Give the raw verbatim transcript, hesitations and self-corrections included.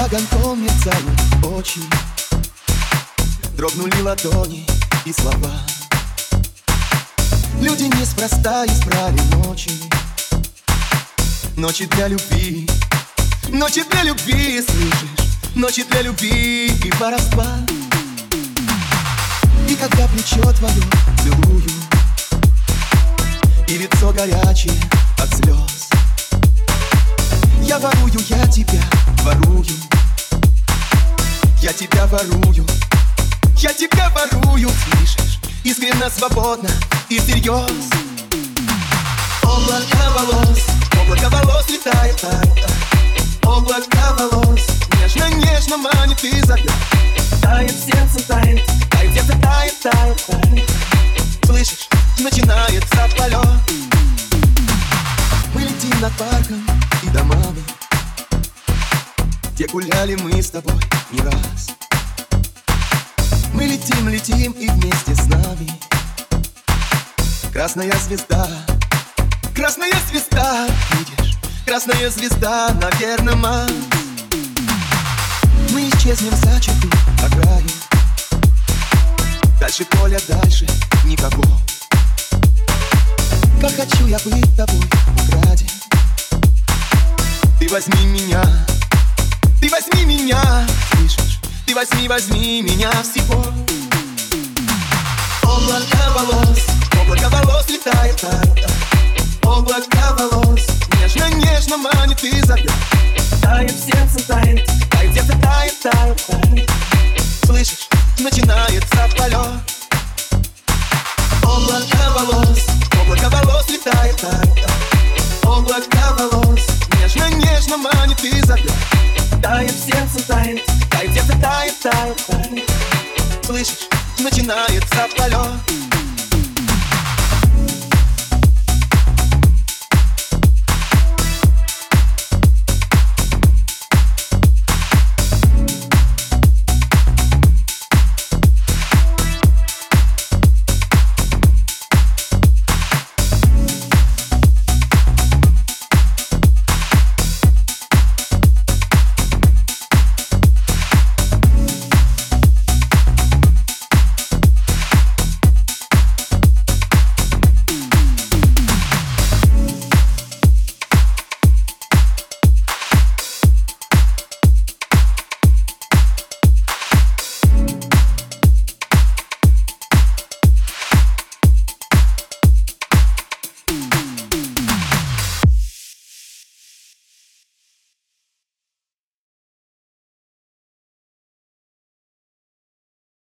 огоньком мерцают очи, дрогнули ладони и слова. Люди неспроста избрали ночи, ночи для любви, ночи для любви, слышишь? Ночи для любви и воровства. И когда плечо твое целую, и лицо горячее от слез, я ворую, я тебя ворую, я тебя ворую, я тебя ворую, слышишь? Искренне, свободно и всерьез. Облако волос, облако волос летает, тает. Облако волос нежно-нежно манит и зовет. Тает в сердце, тает, тает, сердце тает, тает, тает. Слышишь, начинается полет. Мы летим над парком и домами, где гуляли мы с тобой не раз. Мы летим, летим и вместе с нами красная звезда, красная звезда, видишь? Красная звезда на верном Марс. Мы исчезнем за чертой окраин, дальше поля, дальше никого. Как хочу я быть тобой украден. Ты возьми меня, ты возьми меня, слышишь? Ты возьми, возьми меня всего. Облако волос, облако волос летает, тает. Облако волос нежно-нежно манит и зовет. Тает в сердце, тает, тает, сердце тает, тает, тает. Слышишь, начинается полет. Облако волос, облако волос летает, тает. Облако волос нежно-нежно манит и зовет. Тает в сердце, тает, тает, сердце тает, тает, тает. Слышишь, начинается полет.